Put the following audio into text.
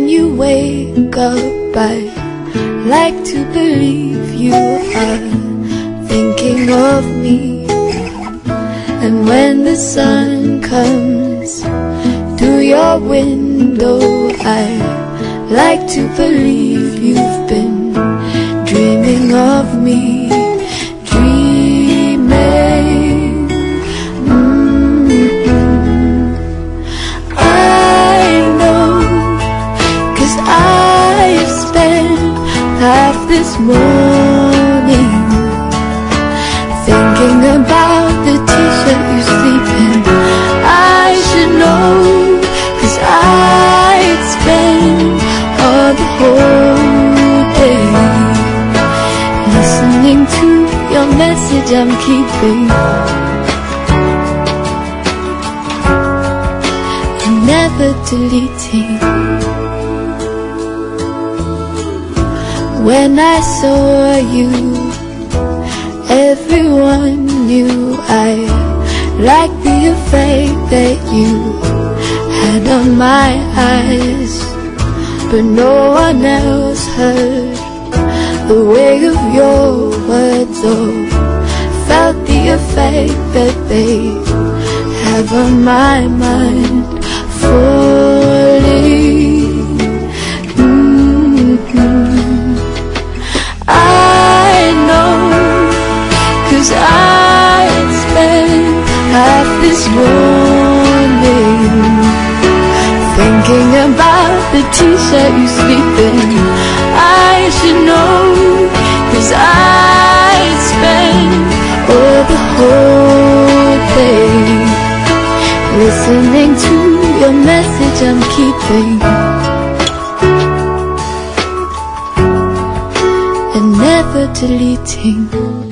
when you wake up, I like to believe you are thinking of me. And when the sun comes through your window, I like to believe you've been dreaming of me. Dreaming. I know, 'cause I've spent half this morning thinking about the t-shirt you sleep in. I should know, 'cause I'd spend all the whole day listening to your message I'm keeping and never deleting. When I saw you, everyone knew I liked the effect that you had on my eyes, but no one else heard the weight of your words or felt the effect that they have on my mind. Falling. I know, 'cause I spent half this morning thinking about the t-shirt you sleep in. I should know, 'cause I'd spend all the whole day listening to your message I'm keeping and never deleting.